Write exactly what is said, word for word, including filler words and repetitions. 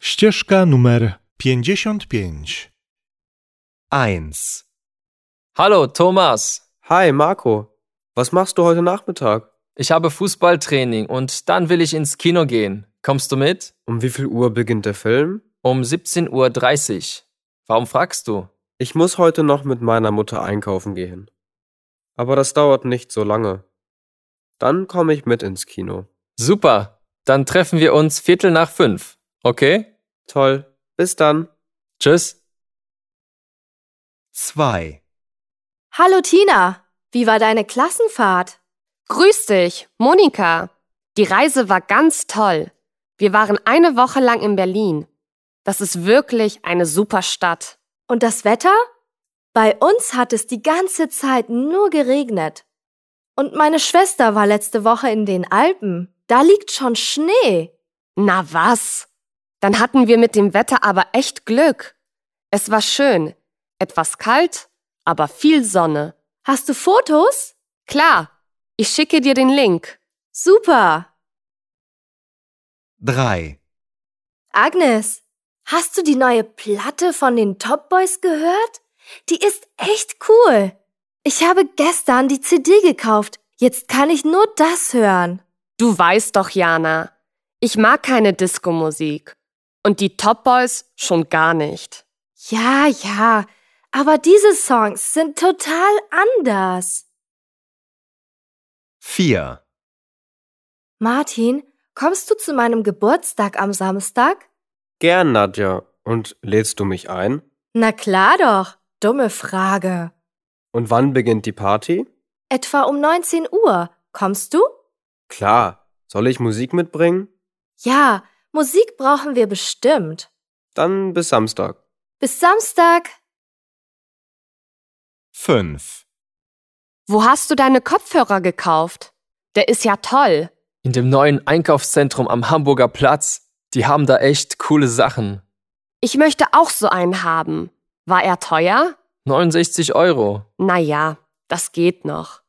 Ścieżka numer pięćdziesiąt pięć. eins. Hallo, Thomas. Hi, Marco. Was machst du heute Nachmittag? Ich habe Fußballtraining und dann will ich ins Kino gehen. Kommst du mit? Um wie viel Uhr beginnt der Film? Um siebzehn Uhr dreißig. Warum fragst du? Ich muss heute noch mit meiner Mutter einkaufen gehen. Aber das dauert nicht so lange. Dann komme ich mit ins Kino. Super, dann treffen wir uns Viertel nach fünf, okay? Toll. Bis dann. Tschüss. zwei. Hallo Tina, wie war deine Klassenfahrt? Grüß dich, Monika. Die Reise war ganz toll. Wir waren eine Woche lang in Berlin. Das ist wirklich eine super Stadt. Und das Wetter? Bei uns hat es die ganze Zeit nur geregnet. Und meine Schwester war letzte Woche in den Alpen. Da liegt schon Schnee. Na was? Dann hatten wir mit dem Wetter aber echt Glück. Es war schön. Etwas kalt, aber viel Sonne. Hast du Fotos? Klar, ich schicke dir den Link. Super. drei. Agnes, hast du die neue Platte von den Top Boys gehört? Die ist echt cool. Ich habe gestern die C D gekauft. Jetzt kann ich nur das hören. Du weißt doch, Jana, ich mag keine Disco-Musik. Und die Top Boys schon gar nicht. Ja, ja, aber diese Songs sind total anders. vier. Martin, kommst du zu meinem Geburtstag am Samstag? Gern, Nadja. Und lädst du mich ein? Na klar doch. Dumme Frage. Und wann beginnt die Party? Etwa um neunzehn Uhr. Kommst du? Klar. Soll ich Musik mitbringen? Ja, Musik brauchen wir bestimmt. Dann bis Samstag. Bis Samstag. fünf. Wo hast du deine Kopfhörer gekauft? Der ist ja toll. In dem neuen Einkaufszentrum am Hamburger Platz. Die haben da echt coole Sachen. Ich möchte auch so einen haben. War er teuer? neunundsechzig Euro. Naja, das geht noch.